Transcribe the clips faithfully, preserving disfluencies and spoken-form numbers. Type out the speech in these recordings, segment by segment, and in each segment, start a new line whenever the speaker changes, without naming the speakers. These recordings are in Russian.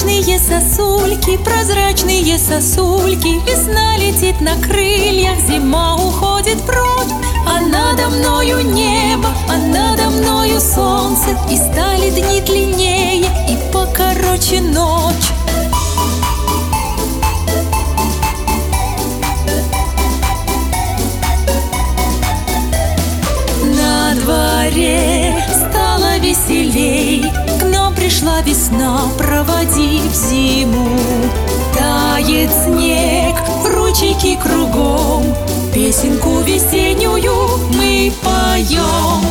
Прозрачные сосульки, прозрачные сосульки, весна летит на крыльях, зима уходит прочь. А надо мною небо, а надо мною солнце, и стали дни длиннее, и покороче ночь. На дворе стало веселей, к нам пришла весна, проводив зиму. Тает снег, ручейки кругом, песенку весеннюю мы поем.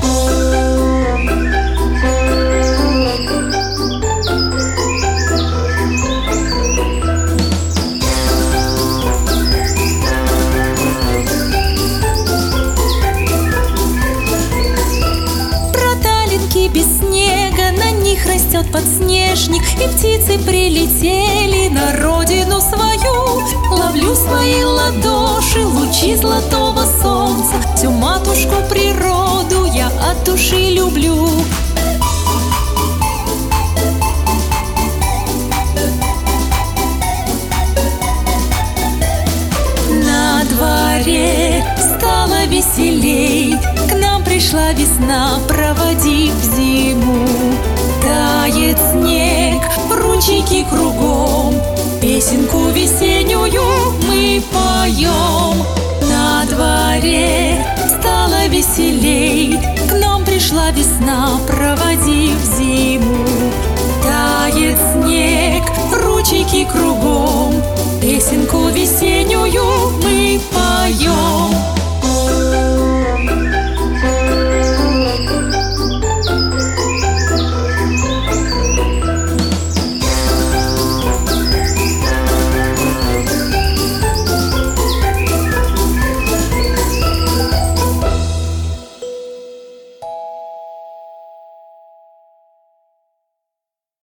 Без снега на них растет подснежник, и птицы прилетели на родину свою. Ловлю свои ладоши лучи золотого солнца, всю матушку природу я от души люблю. На дворе стало веселей, к нам пришла весна, проводив зиму. Тает снег, ручейки кругом, песенку весеннюю мы поем. На дворе стало веселей, к нам пришла весна, проводив зиму.